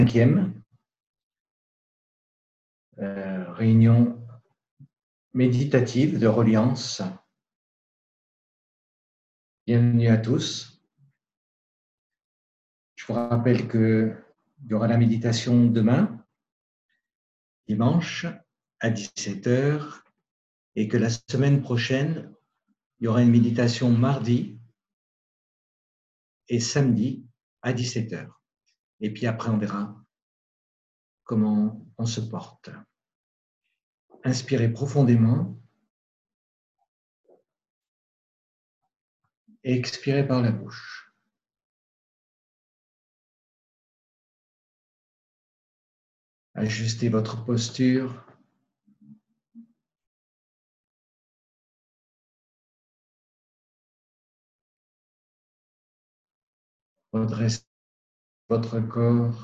5e réunion méditative de reliance. Bienvenue à tous. Je vous rappelle qu'il y aura la méditation demain, dimanche, à 17 h, et que la semaine prochaine, il y aura une méditation mardi et samedi à 17 h. Et puis après, on verra comment on se porte. Inspirez profondément et expirez par la bouche. Ajustez votre posture. Redressez votre corps.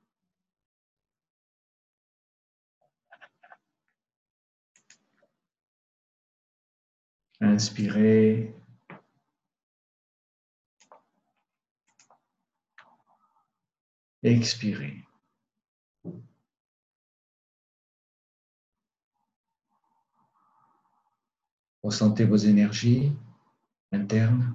Inspirez. Expirez. Ressentez vos énergies internes,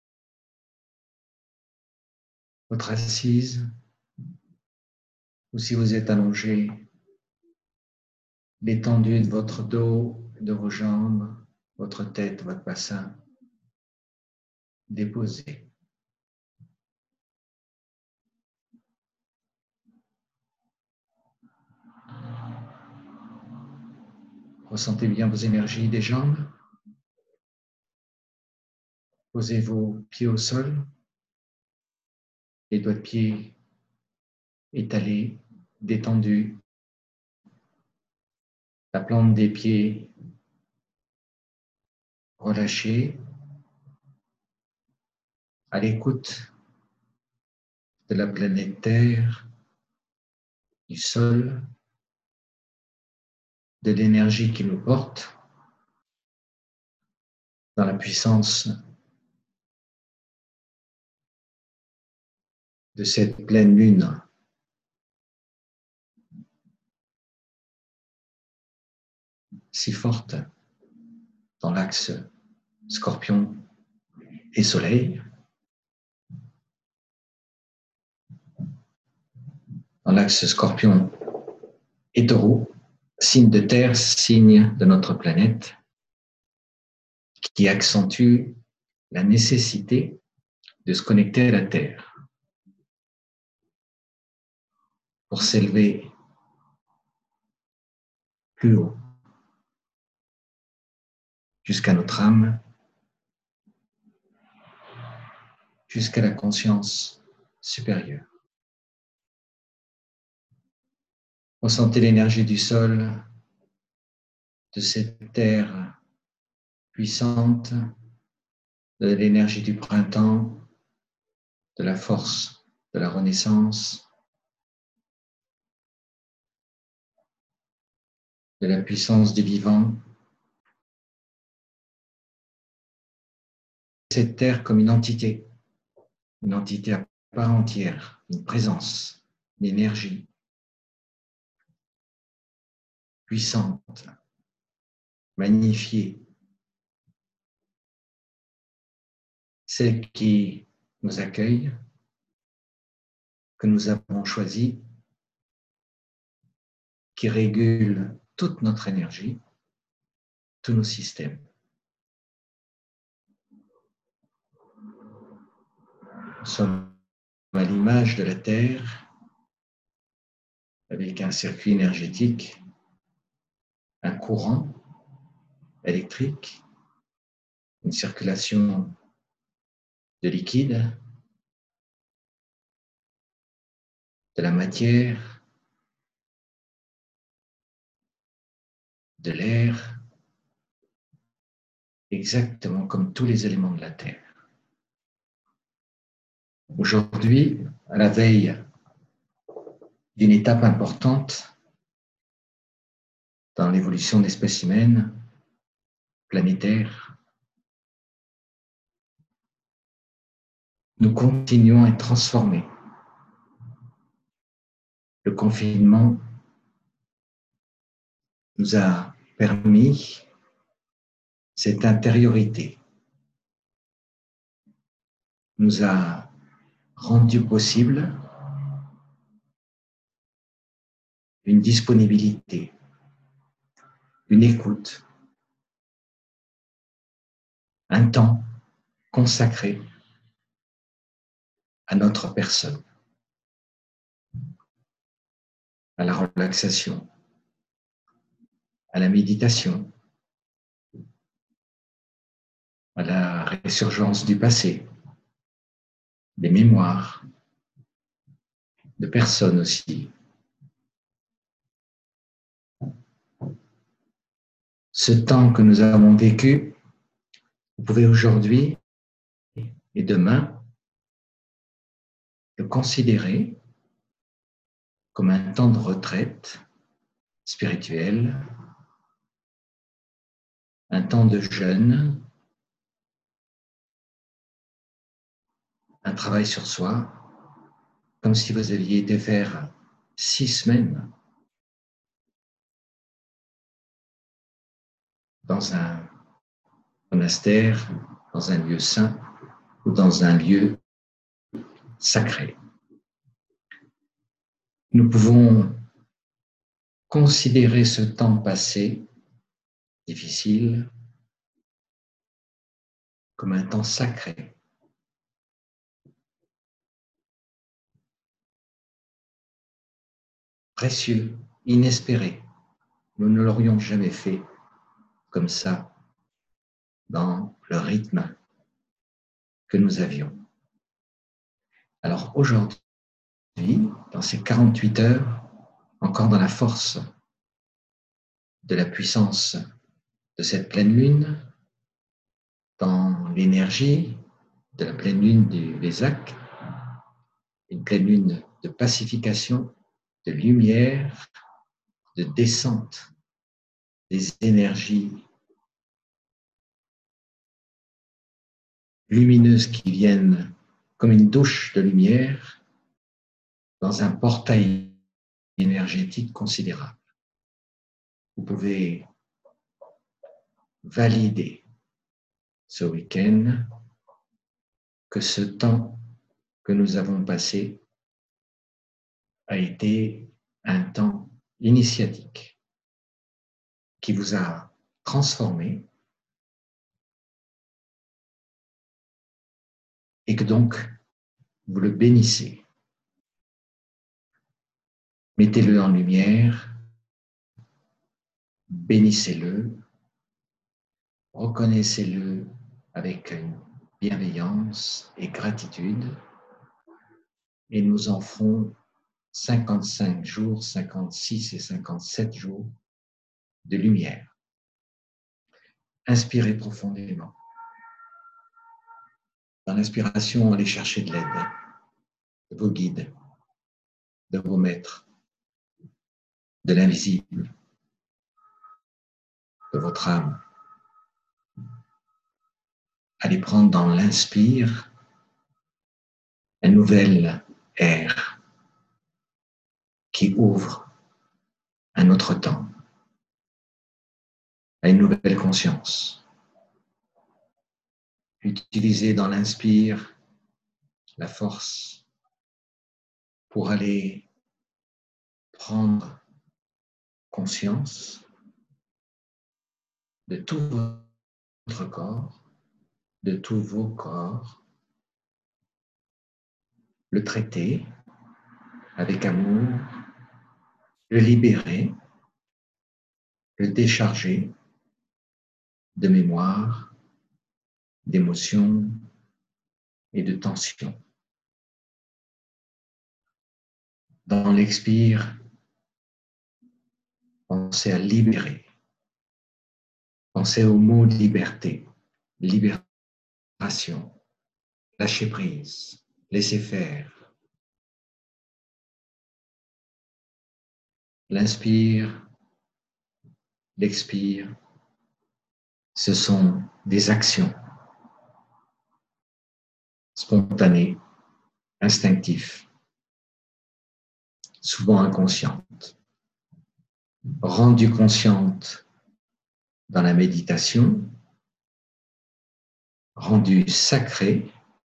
votre assise, ou si vous êtes allongé, l'étendue de votre dos, de vos jambes, votre tête, votre bassin, déposé. Ressentez bien vos énergies des jambes. Posez vos pieds au sol, les doigts de pied étalés, détendus, la plante des pieds relâchée, à l'écoute de la planète Terre, du sol, de l'énergie qui nous porte dans la puissance de cette pleine lune. Si forte dans l'axe Scorpion et Soleil, dans l'axe Scorpion et Taureau, signe de terre, signe de notre planète, qui accentue la nécessité de se connecter à la Terre pour s'élever plus haut, jusqu'à notre âme, jusqu'à la conscience supérieure. Ressentez l'énergie du sol, de cette terre puissante, de l'énergie du printemps, de la force de la renaissance, de la puissance du vivant. Cette terre comme une entité à part entière, une présence, une énergie puissante, magnifiée, celle qui nous accueille, que nous avons choisie, qui régule toute notre énergie, tous nos systèmes. Nous sommes à l'image de la Terre, avec un circuit énergétique, un courant électrique, une circulation de liquide, de la matière, de l'air, exactement comme tous les éléments de la Terre. Aujourd'hui, à la veille d'une étape importante dans l'évolution de l'espèce humaine, planétaire, nous continuons à être transformés Le confinement nous a permis cette intériorité, nous a rendu possible une disponibilité, une écoute, un temps consacré à notre personne, à la relaxation, à la méditation, à la résurgence du passé, des mémoires, de personnes aussi. Ce temps que nous avons vécu, vous pouvez aujourd'hui et demain le considérer comme un temps de retraite spirituelle, un temps de jeûne, un travail sur soi, comme si vous aviez été faire 6 semaines dans un monastère, dans un lieu saint ou dans un lieu sacré. Nous pouvons considérer ce temps passé, difficile, comme un temps sacré. Précieux, inespéré. Nous ne l'aurions jamais fait comme ça dans le rythme que nous avions. Alors aujourd'hui, dans ces 48 heures, encore dans la force de la puissance de cette pleine lune, dans l'énergie de la pleine lune du Vésac, une pleine lune de pacification, de lumière, de descente des énergies lumineuses qui viennent comme une douche de lumière dans un portail énergétique considérable. Vous pouvez valider ce week-end que ce temps que nous avons passé a été un temps initiatique qui vous a transformé et que donc vous le bénissez. Mettez-le en lumière, bénissez-le, reconnaissez-le avec une bienveillance et gratitude et nous en ferons 55 jours, 56 et 57 jours de lumière. Inspirez profondément. Dans l'inspiration, allez chercher de l'aide de vos guides, de vos maîtres, de l'invisible, de votre âme. Allez prendre dans l'inspire un nouvel air qui ouvre un autre temps, à une nouvelle conscience. Utilisez dans l'inspire la force pour aller prendre conscience de tout votre corps, de tous vos corps, le traiter avec amour, le libérer, le décharger de mémoire, d'émotions et de tensions. Dans l'expire, pensez à libérer. Pensez au mot liberté, libération, lâcher prise, laisser faire. L'inspire, l'expire, ce sont des actions spontanées, instinctives. souvent inconsciente, rendue consciente dans la méditation, rendue sacrée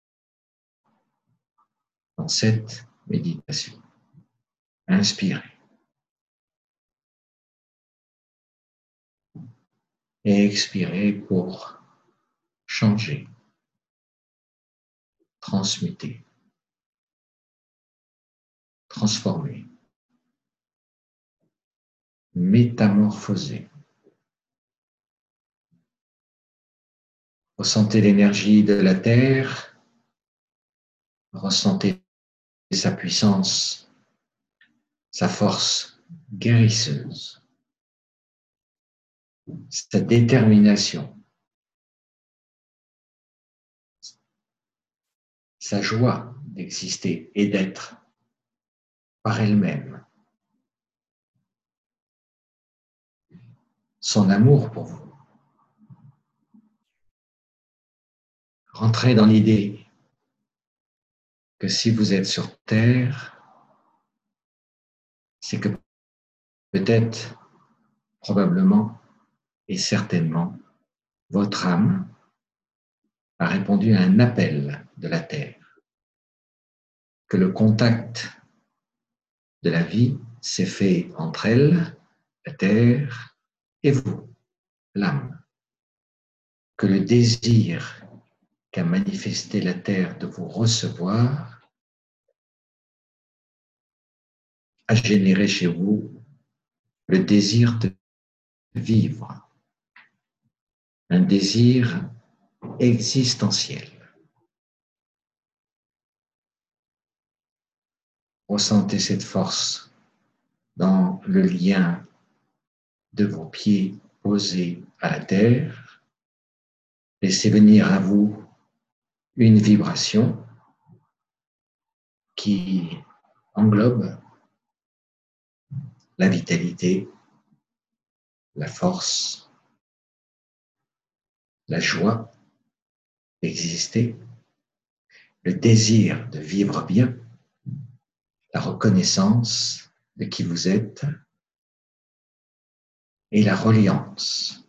dans cette méditation. Inspirez. Et expirez pour changer, transmuter, transformer, métamorphoser. Ressentez l'énergie de la terre, ressentez sa puissance, sa force guérisseuse, sa détermination, sa joie d'exister et d'être par elle-même, son amour pour vous. Rentrez dans l'idée que si vous êtes sur Terre, c'est que peut-être, probablement et certainement, votre âme a répondu à un appel de la Terre, que le contact de la vie s'est fait entre elle, la Terre, et vous, l'âme, que le désir qu'a manifesté la Terre de vous recevoir a généré chez vous le désir de vivre, un désir existentiel. Ressentez cette force dans le lien de vos pieds posés à la terre. Laissez venir à vous une vibration qui englobe la vitalité, la force, la joie d'exister, le désir de vivre bien, la reconnaissance de qui vous êtes et la reliance.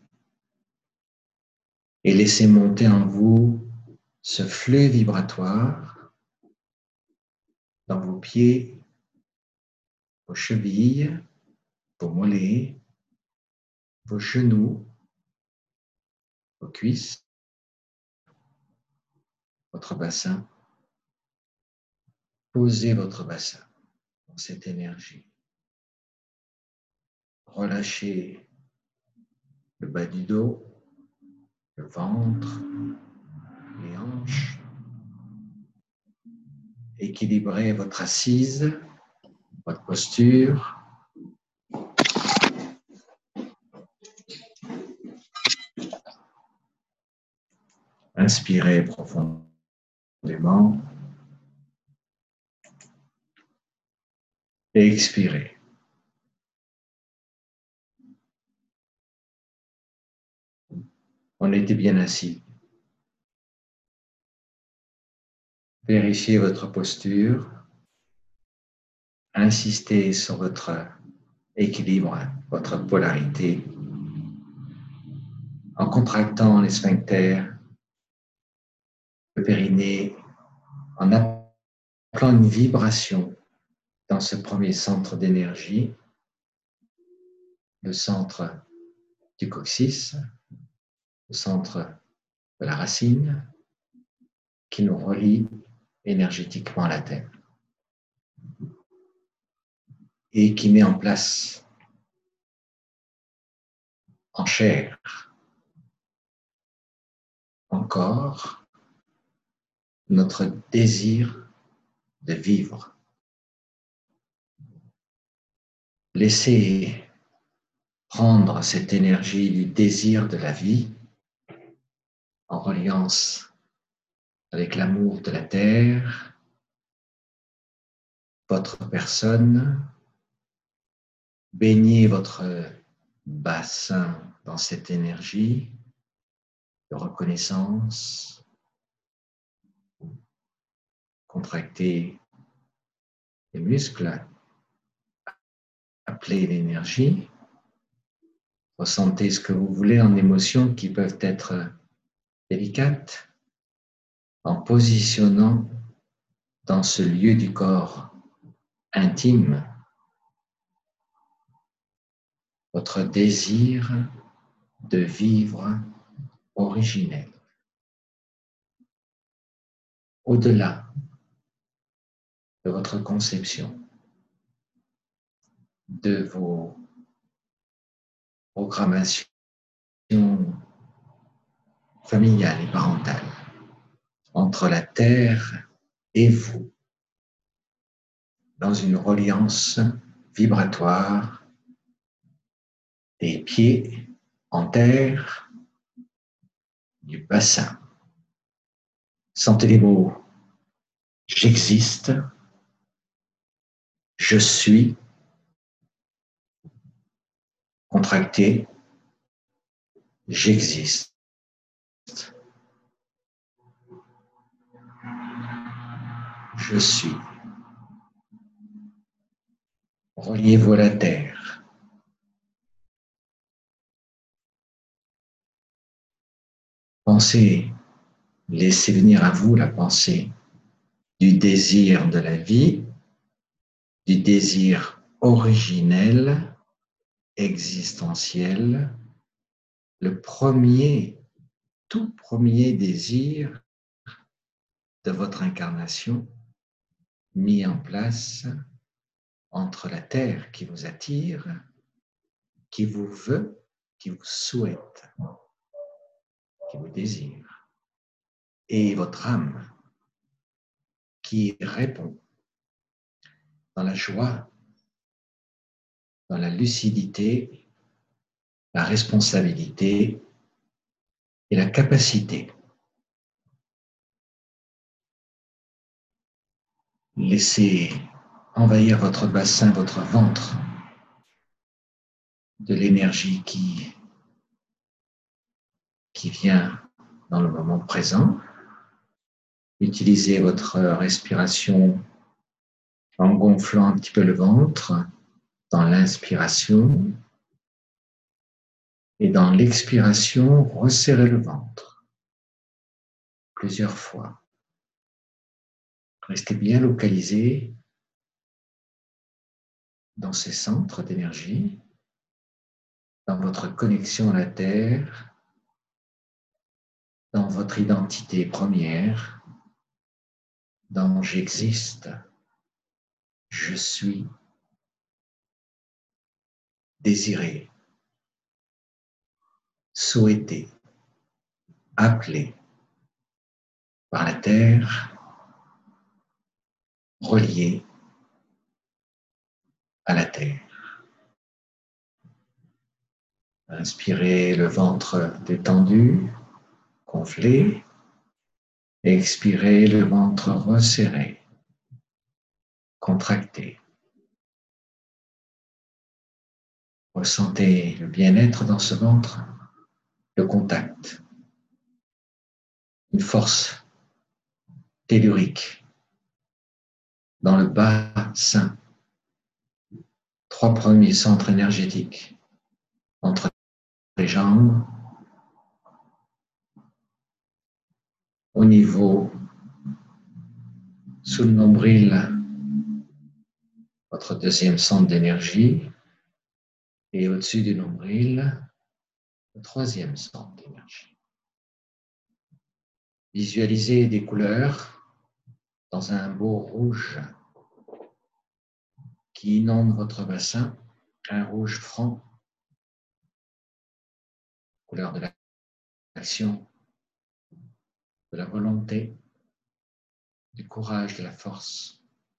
Et laissez monter en vous ce flux vibratoire dans vos pieds, vos chevilles, vos mollets, vos genoux, vos cuisses, votre bassin. Posez votre bassin dans cette énergie. Relâchez le bas du dos, le ventre, les hanches. Équilibrez votre assise, votre posture. Inspirez profondément et expirez. On était bien assis. Vérifiez votre posture. Insistez sur votre équilibre, votre polarité, en contractant les sphincters, le périnée, en appelant une vibration dans ce premier centre d'énergie, le centre du coccyx, le centre de la racine, qui nous relie énergétiquement à la Terre et qui met en place en chair encore notre désir de vivre. Laissez prendre cette énergie du désir de la vie en reliance avec l'amour de la terre, votre personne. Baignez votre bassin dans cette énergie de reconnaissance. Contractez les muscles appelez l'énergie. Ressentez ce que vous voulez en émotions qui peuvent être délicates, en positionnant dans ce lieu du corps intime votre désir de vivre originel, au-delà de votre conception, de vos programmations familiales et parentales, entre la terre et vous, dans une reliance vibratoire des pieds en terre, du bassin. Sentez les mots « j'existe »,« je suis », contracté, « j'existe ». Je suis. Reliez-vous à la terre. Pensez, laissez venir à vous la pensée du désir de la vie, du désir originel, existentiel, le premier, tout premier désir de votre incarnation mis en place entre la terre qui vous attire, qui vous veut, qui vous souhaite, qui vous désire, et votre âme qui répond dans la joie, dans la lucidité, la responsabilité et la capacité. Laissez envahir votre bassin, votre ventre, de l'énergie qui vient dans le moment présent. Utilisez votre respiration en gonflant un petit peu le ventre dans l'inspiration et dans l'expiration, resserrez le ventre plusieurs fois. Restez bien localisé dans ces centres d'énergie, dans votre connexion à la Terre, dans votre identité première, dans j'existe, je suis, désiré, souhaité, appelé par la Terre, relié à la Terre. Inspirez le ventre détendu, gonflé. Expirez le ventre resserré, contracté. Ressentez le bien-être dans ce ventre, le contact, une force tellurique dans le bassin. 3 premiers centres énergétiques entre les jambes, au niveau sous le nombril, votre deuxième centre d'énergie, et au-dessus du nombril, le troisième centre d'énergie. Visualisez des couleurs dans un beau rouge qui inonde votre bassin, un rouge franc, couleur de l'action, de la volonté, du courage, de la force.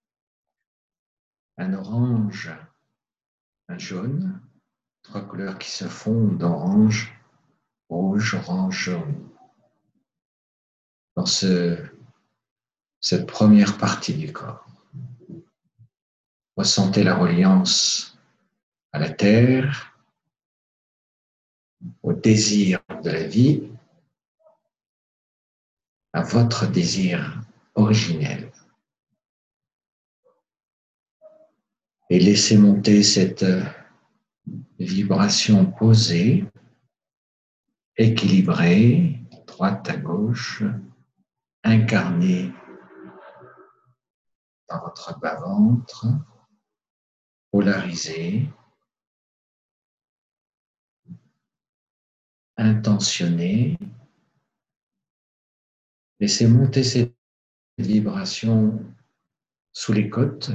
Un orange, un jaune, 3 couleurs qui se fondent d'orange, rouge, orange, jaune. Dans cette première partie du corps, ressentez la reliance à la terre, au désir de la vie, à votre désir originel. et laissez monter cette vibration posée, équilibrée, droite à gauche, incarnée dans votre bas-ventre, polarisée, intentionnée. Laissez monter cette vibration sous les côtes,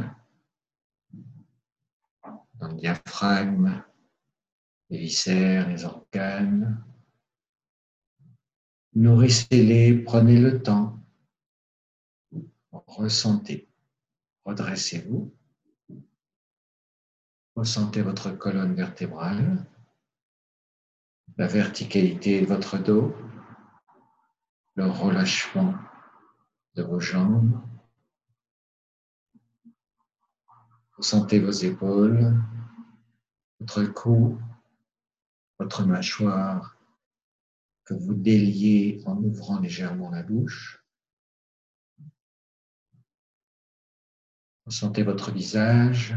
dans le diaphragme, les viscères, les organes. Nourrissez-les, prenez le temps, ressentez, redressez-vous, ressentez votre colonne vertébrale, la verticalité de votre dos, le relâchement de vos jambes, ressentez vos épaules, votre cou, votre mâchoire, que vous déliez en ouvrant légèrement la bouche. Ressentez votre visage,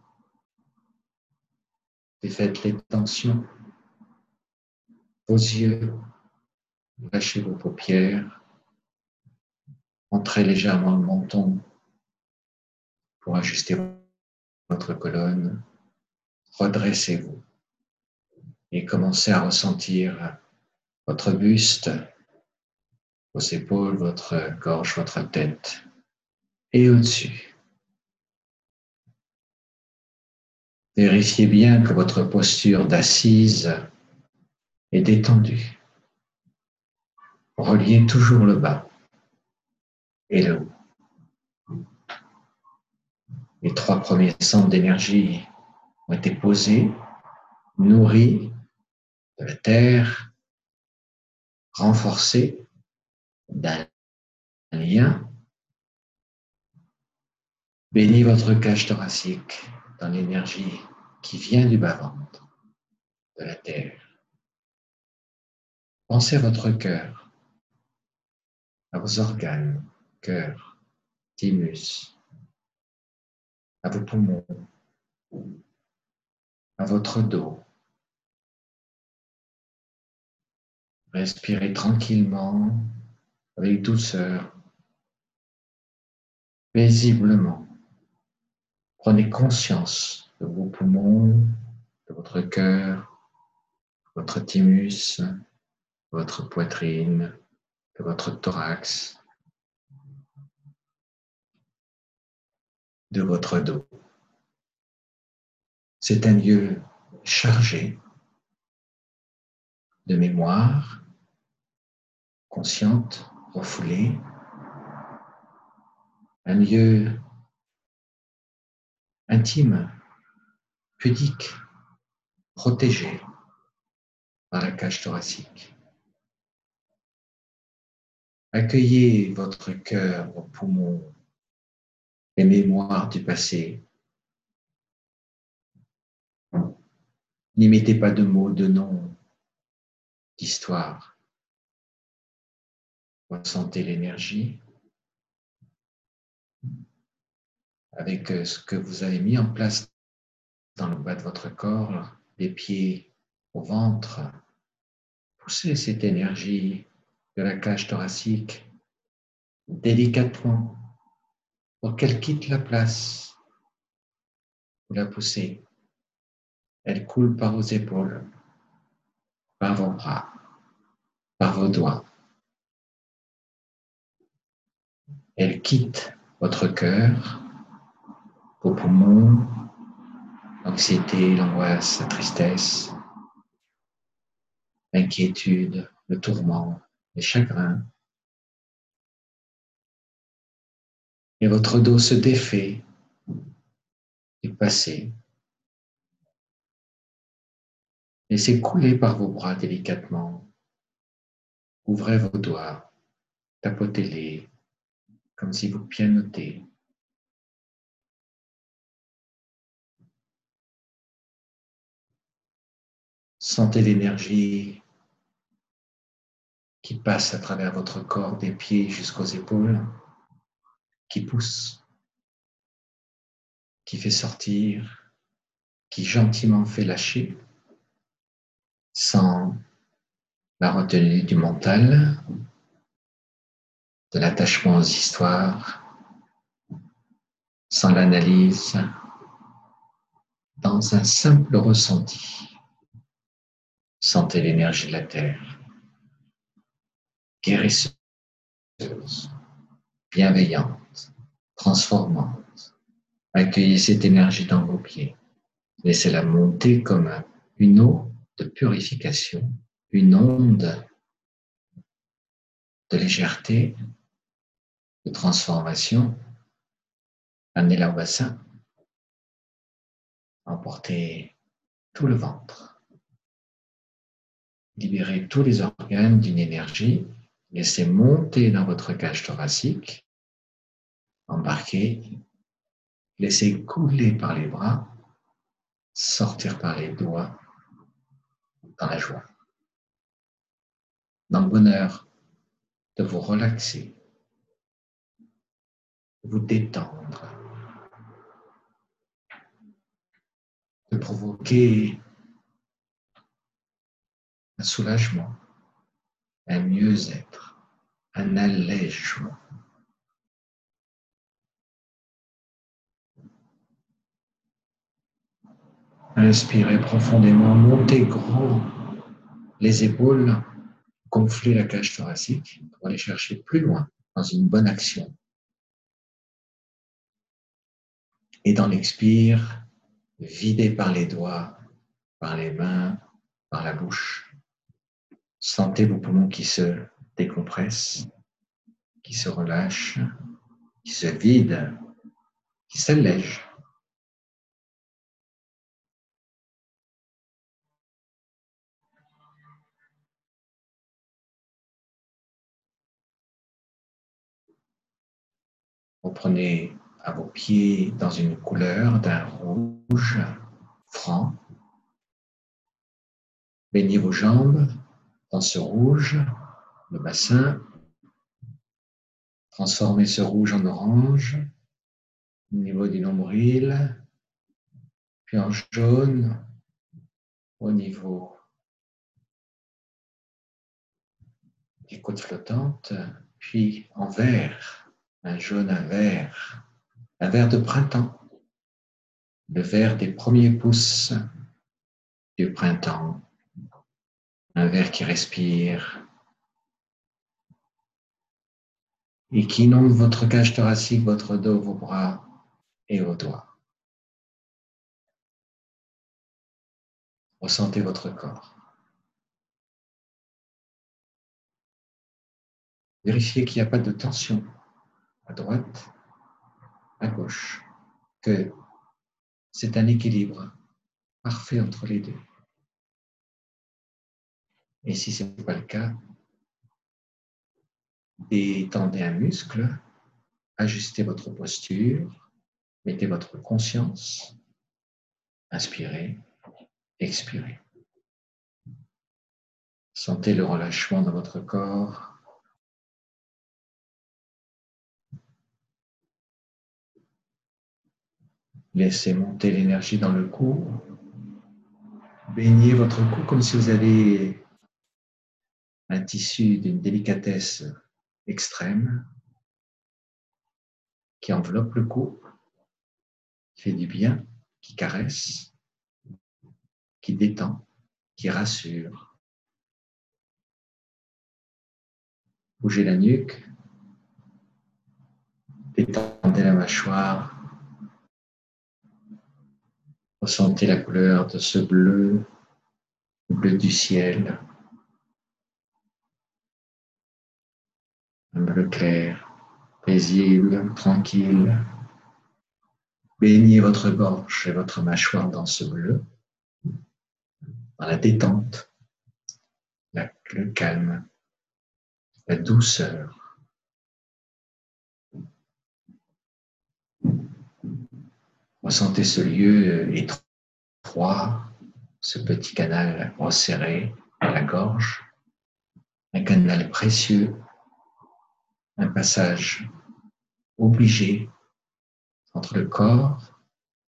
défaites les tensions, vos yeux, lâchez vos paupières, entrez légèrement le menton pour ajuster votre colonne, redressez-vous et commencez à ressentir votre buste, vos épaules, votre gorge, votre tête et au-dessus. Vérifiez bien que votre posture d'assise est détendue. Reliez toujours le bas et le haut. Les 3 premiers centres d'énergie ont été posés, nourris de la terre, renforcés d'un lien. Bénis votre cage thoracique dans l'énergie qui vient du bas-ventre, de la terre. Pensez à votre cœur, à vos organes, cœur, thymus, à vos poumons, à votre dos. Respirez tranquillement, avec douceur, paisiblement. Prenez conscience de vos poumons, de votre cœur, de votre thymus, de votre poitrine, de votre thorax, de votre dos. C'est un lieu chargé de mémoire consciente, refoulée, un lieu intime, pudique, protégé par la cage thoracique. Accueillez votre cœur, vos poumons, les mémoires du passé. N'y mettez pas de mots, de noms, d'histoire. Ressentez l'énergie avec ce que vous avez mis en place dans le bas de votre corps, des pieds au ventre. Poussez cette énergie de la cage thoracique délicatement pour qu'elle quitte la place. Vous la poussez. Elle coule par vos épaules, par vos bras, par vos doigts. Elle quitte votre cœur, vos poumons, l'anxiété, l'angoisse, la tristesse, l'inquiétude, le tourment, les chagrins. Et votre dos se défait du passé. Laissez couler par vos bras délicatement. Ouvrez vos doigts, tapotez-les comme si vous pianotez. Sentez l'énergie qui passe à travers votre corps, des pieds jusqu'aux épaules, qui pousse. qui fait sortir, qui gentiment fait lâcher, sans la retenue du mental, de l'attachement aux histoires, sans l'analyse, dans un simple ressenti. Sentez l'énergie de la Terre, guérisseuse, bienveillante, transformante. Accueillez cette énergie dans vos pieds. Laissez-la monter comme une eau de purification, une onde de légèreté, de transformation. Amenez-la au bassin. Emportez tout le ventre. Libérez tous les organes d'une énergie. Laissez monter dans votre cage thoracique. Embarquez. Laissez couler par les bras. Sortir par les doigts. Dans la joie. Dans le bonheur de vous relaxer. De vous détendre. De provoquer un soulagement, un mieux-être, un allègement. Inspirez profondément, montez gros les épaules, gonflez la cage thoracique pour aller chercher plus loin dans une bonne action. Et dans l'expire, videz par les doigts, par les mains, par la bouche. Sentez vos poumons qui se décompressent, qui se relâchent, qui se vident, qui s'allègent. Reprenez à vos pieds dans une couleur d'un rouge franc. Baignez vos jambes dans ce rouge, le bassin. Transformez ce rouge en orange au niveau du nombril, puis en jaune au niveau des côtes flottantes, puis en vert, un jaune, un vert de printemps, le vert des premiers pousses du printemps, un vert qui respire et qui inonde votre cage thoracique, votre dos, vos bras et vos doigts. Ressentez votre corps. Vérifiez qu'il n'y a pas de tension à droite, à gauche, que c'est un équilibre parfait entre les deux. Et si ce n'est pas le cas, détendez un muscle, ajustez votre posture, mettez votre conscience, inspirez, expirez. Sentez le relâchement de votre corps. Laissez monter l'énergie dans le cou. Baignez votre cou comme si vous avez un tissu d'une délicatesse extrême qui enveloppe le cou, qui fait du bien, qui caresse, qui détend, qui rassure. Bougez la nuque, détendez la mâchoire, ressentez la couleur de ce bleu, le bleu du ciel, un bleu clair, paisible, tranquille. Baignez votre gorge et votre mâchoire dans ce bleu, dans la détente, le calme, la douceur. Ressentez ce lieu étroit, ce petit canal resserré à la gorge, un canal précieux, un passage obligé entre le corps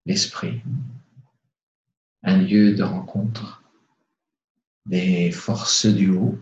l'esprit, un lieu de rencontre des forces du haut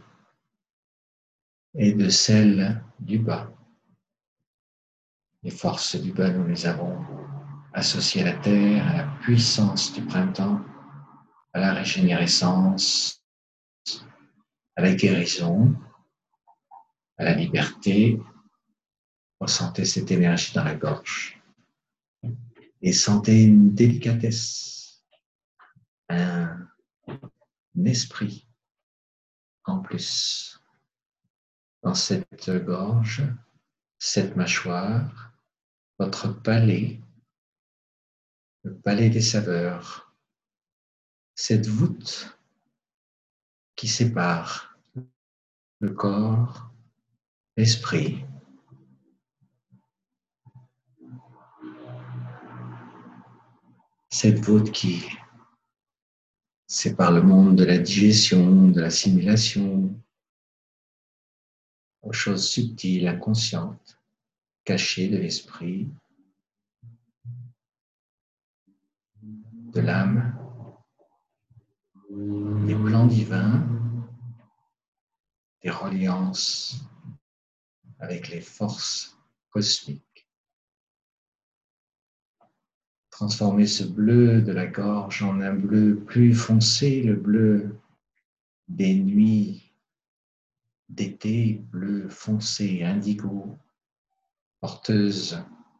et de celles du bas. Les forces du bas, nous les avons associées à la terre, à la puissance du printemps, à la régénérescence, à la guérison, à la liberté. Ressentez cette énergie dans la gorge et sentez une délicatesse, un esprit en plus dans cette gorge, cette mâchoire, votre palais, le palais des saveurs, cette voûte qui sépare le corps, l'esprit. Cette voûte qui sépare le monde de la digestion, de l'assimilation, aux choses subtiles, inconscientes, cachées de l'esprit, de l'âme, des plans divins, des reliances avec les forces cosmiques. Transformer ce bleu de la gorge en un bleu plus foncé, le bleu des nuits d'été, bleu foncé, indigo, porteuse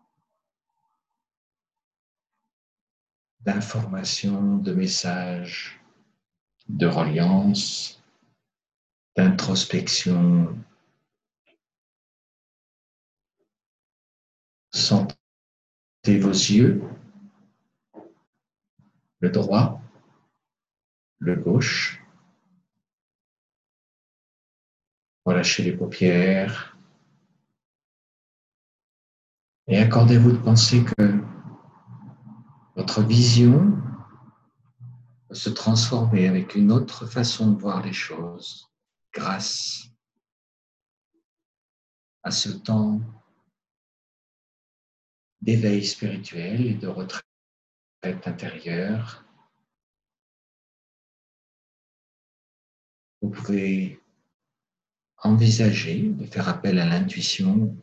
d'informations, de messages, de reliance, d'introspection. Sentez vos yeux, le droit, le gauche. Relâchez les paupières et accordez-vous de penser que votre vision peut se transformer avec une autre façon de voir les choses grâce à ce temps d'éveil spirituel et de retraite intérieure. Vous pouvez envisager de faire appel à l'intuition,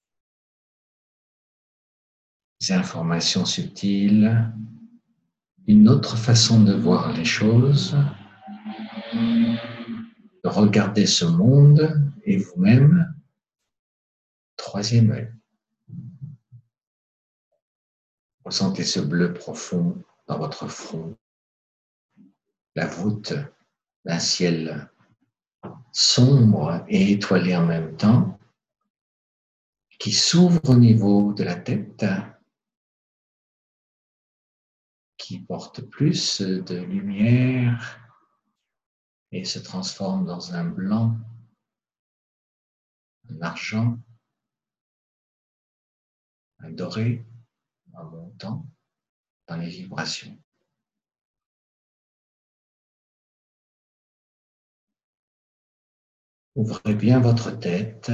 des informations subtiles, une autre façon de voir les choses, de regarder ce monde et vous-même. Troisième œil. Ressentez ce bleu profond dans votre front, la voûte d'un ciel sombre et étoilé en même temps, qui s'ouvre au niveau de la tête, qui porte plus de lumière et se transforme dans un blanc, un argent, un doré, en montant dans les vibrations. Ouvrez bien votre tête,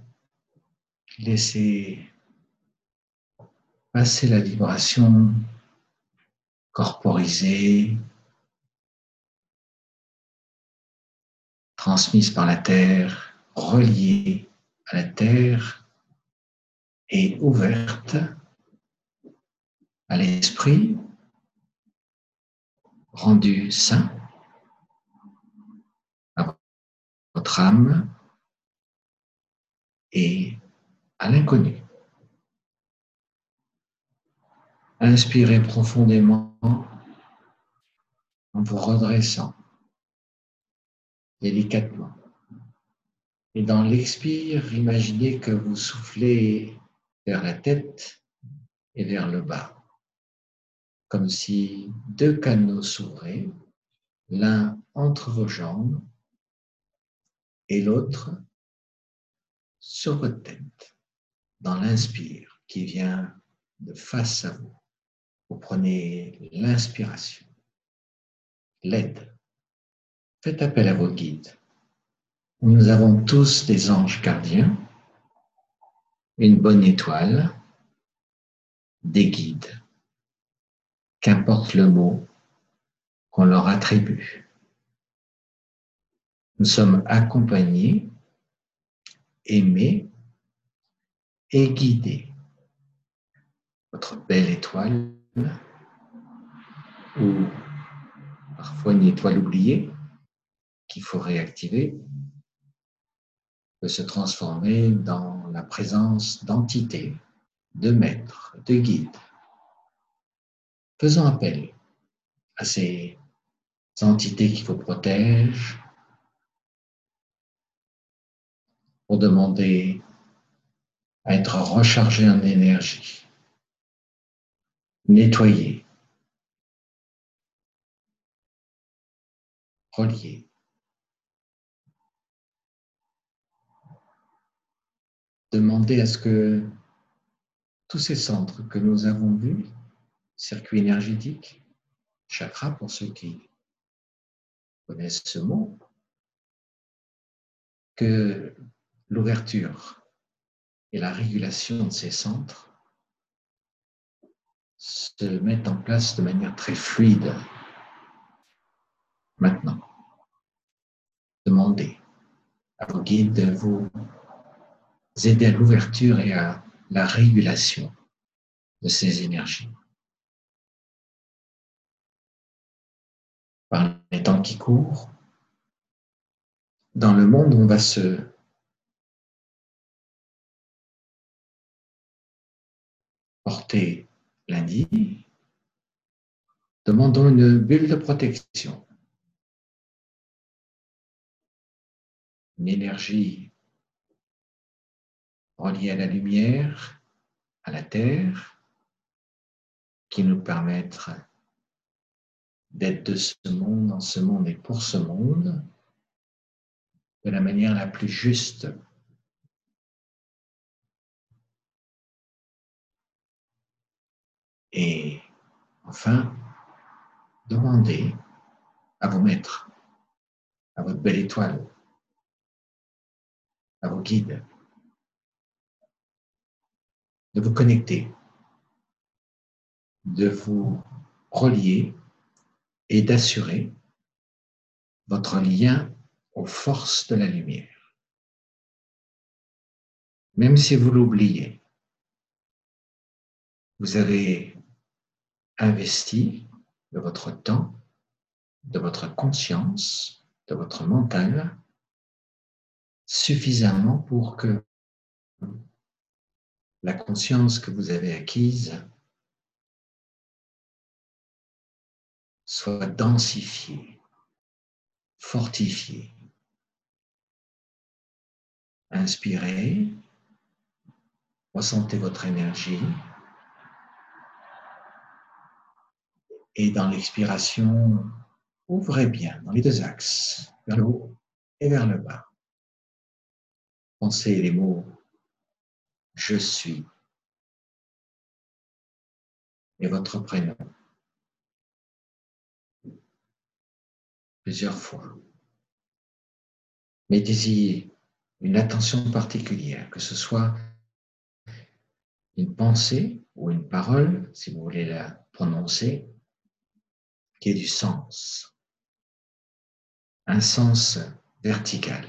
laissez passer la vibration corporisée, transmise par la terre, reliée à la terre et ouverte à l'esprit, rendu sain, à votre âme et à l'inconnu. Inspirez profondément en vous redressant délicatement. Et dans l'expire, imaginez que vous soufflez vers la tête et vers le bas, comme si deux canaux s'ouvraient, l'un entre vos jambes et l'autre sur votre tête, dans l'inspire qui vient de face à vous. Vous prenez l'inspiration, l'aide. Faites appel à vos guides. Nous avons tous des anges gardiens, une bonne étoile, des guides. qu'importe le mot qu'on leur attribue. Nous sommes accompagnés, aimés et guidés. Votre belle étoile, ou parfois une étoile oubliée qu'il faut réactiver, peut se transformer dans la présence d'entités, de maîtres, de guides. Faisons appel à ces entités qui vous protègent pour demander à être rechargé en énergie, nettoyé, relié. Demandez à ce que tous ces centres que nous avons vus, circuits énergétiques, chakras pour ceux qui connaissent ce mot, que l'ouverture et la régulation de ces centres se mettent en place de manière très fluide. Maintenant, demandez à vos guides de vous aider à l'ouverture et à la régulation de ces énergies. Par les temps qui courent, dans le monde, on va se porter lundi. Demandons une bulle de protection, une énergie reliée à la lumière, à la terre, qui nous permettra d'être de ce monde, dans ce monde et pour ce monde, de la manière la plus juste. Et enfin, demandez à vos maîtres, à votre belle étoile, à vos guides, de vous connecter, de vous relier et d'assurer votre lien aux forces de la lumière. Même si vous l'oubliez, vous avez investi de votre temps, de votre conscience, de votre mental, suffisamment pour que la conscience que vous avez acquise soit densifiée, fortifiée. Inspirez, ressentez votre énergie et dans l'expiration, ouvrez bien dans les deux axes, vers le haut et vers le bas. Pensez les mots « je suis » et votre prénom plusieurs fois. Mettez-y une attention particulière, que ce soit une pensée ou une parole, si vous voulez la prononcer, qui ait du sens, un sens vertical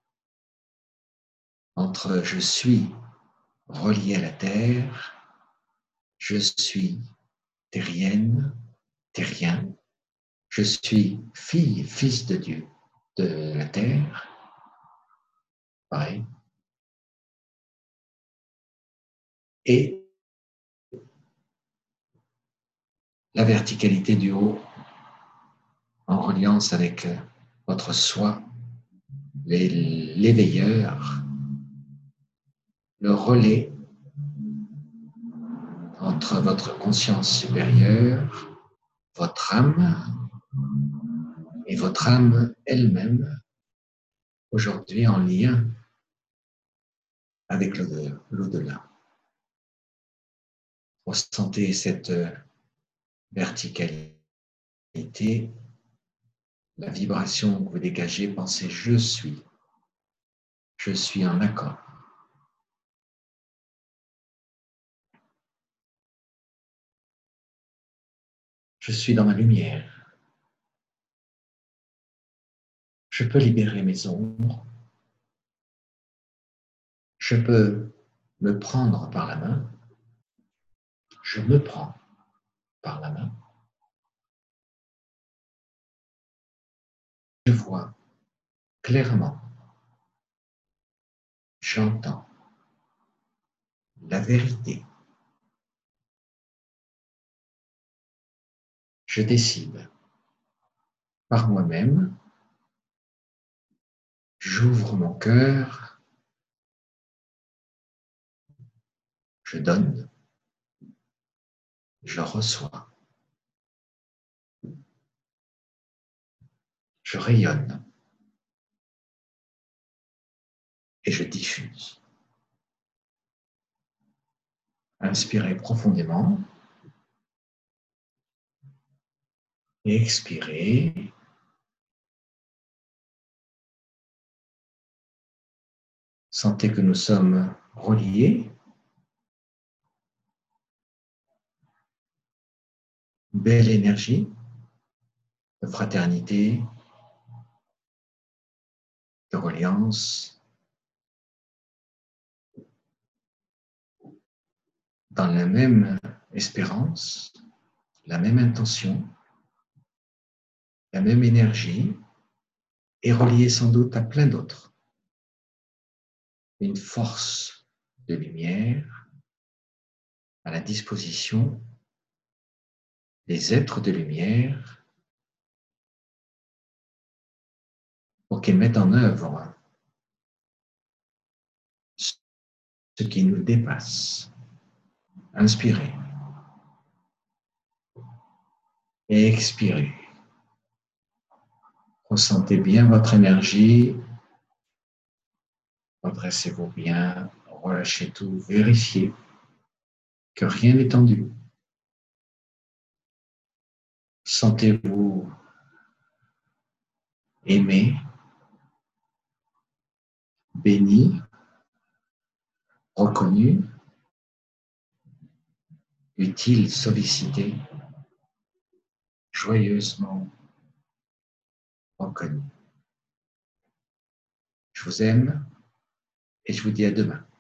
entre je suis relié à la terre, je suis terrienne, terrien, je suis fille, fils de Dieu, de la terre, pareil, et la verticalité du haut en reliance avec votre soi, l'éveilleur, le relais entre votre conscience supérieure, votre âme et votre âme elle-même, aujourd'hui en lien avec l'au-delà. Ressentez cette verticalité, la vibration que vous dégagez, pensez je suis en accord. Je suis dans ma lumière. Je peux libérer mes ombres. Je peux me prendre par la main. Je me prends par la main. Je vois clairement. J'entends la vérité. Je décide par moi-même. J'ouvre mon cœur. Je donne. Je reçois. Je rayonne. Et je diffuse. Inspirez profondément. Et expirez. Sentez que nous sommes reliés. Belle énergie de fraternité, de reliance, dans la même espérance, la même intention, la même énergie, et reliée sans doute à plein d'autres. Une force de lumière à la disposition des êtres de lumière pour qu'ils mettent en œuvre ce qui nous dépasse. Inspirez et expirez. Ressentez bien votre énergie. Redressez-vous bien, relâchez tout, vérifiez que rien n'est tendu. Sentez-vous aimé, béni, reconnu, utile, sollicité, joyeusement reconnu. Je vous aime et je vous dis à demain.